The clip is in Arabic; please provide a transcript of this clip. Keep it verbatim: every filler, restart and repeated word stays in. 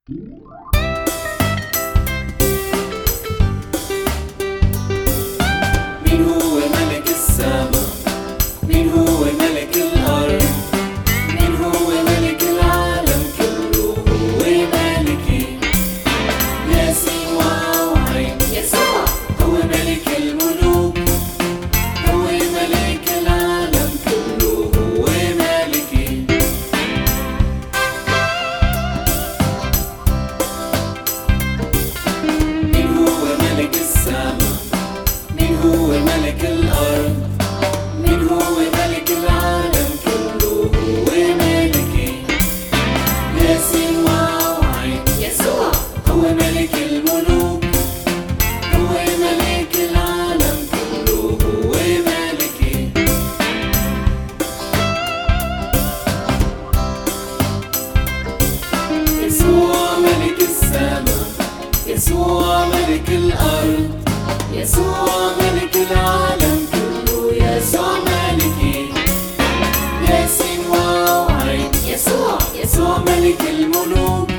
مين هو ملك السما؟ مين هو ملك الأرض؟ مين هو ملك العالم كله؟ هو ملكي يسوع وعين يسوع هو ملك الملوك، هو ملك العالم كله، هو ملكي. مين هو ملك السما؟ مين هو ملك الأرض؟ مين هو ملك العالم كله؟ هو ملكي يسوع وعين يسوع هو ملك الملوك، هو ملك العالم كله، هو ملكي. يسوع ملك السما، يسوع ملك الأرض، يسوع ملك العالم كله، يسوع ملكي يسوع وعين يسوع يسوع ملك الملوك،